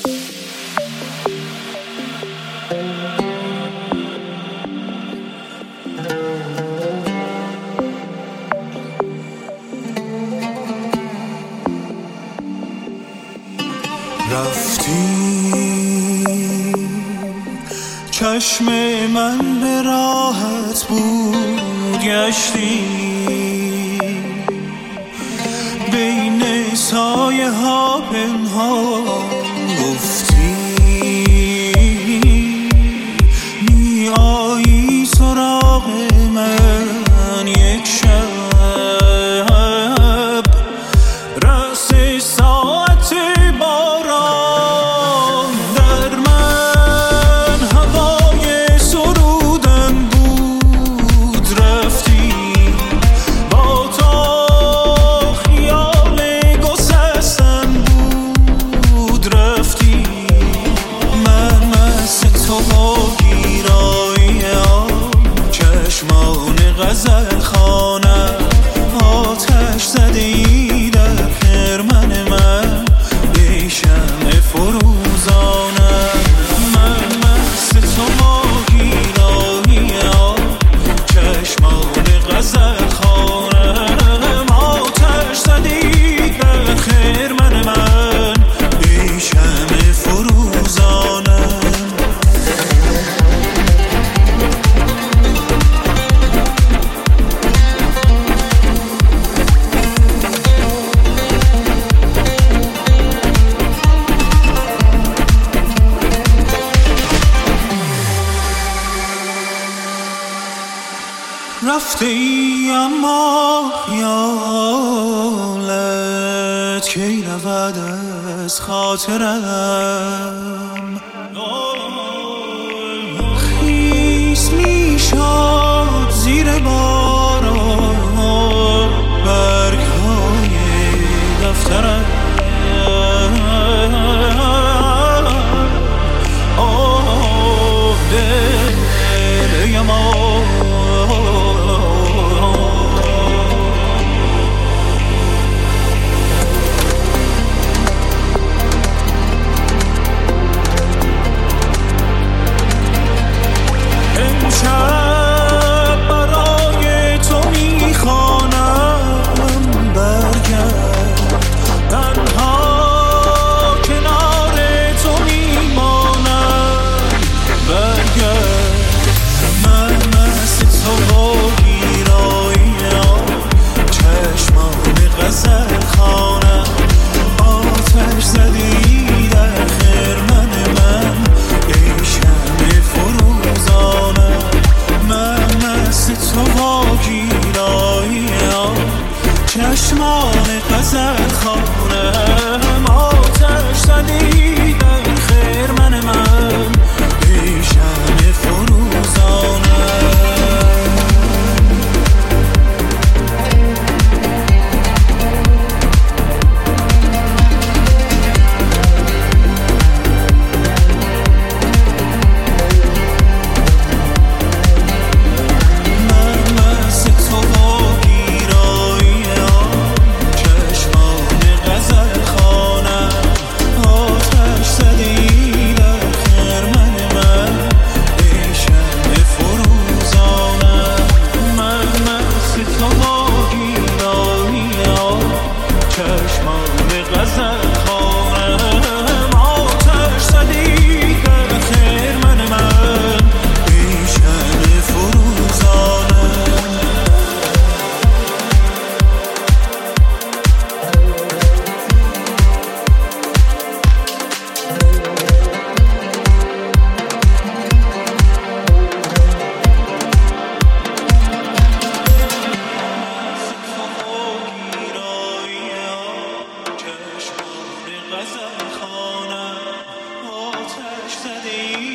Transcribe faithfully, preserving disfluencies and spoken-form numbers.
رفتی چشم من به راحت بود، گشتی بین سایه ها پنهان، گفتی می آیی سراغ من یک شب، رأس ساعت باران در من هوای سرودن بود، رفتی با تا خیال گسستن بود، رفتی من مست تو با گیرایی چشمان غزل خانم، آتش زده ای در خرمن من ای شمع فروزانم، من مست تو با گیرایی چشمان غزل خانم، آتش زده ای در خرمن من ای شمع فروزانم. رفتی اما خیالت کی رود از خاطرم، خیس می شد زیر باران برگ های دفترم، آه دل یما چشمان غزل خانم، آتش زدی در خرمن من ای شمع فروزانم. غزل خانم، آتش زدی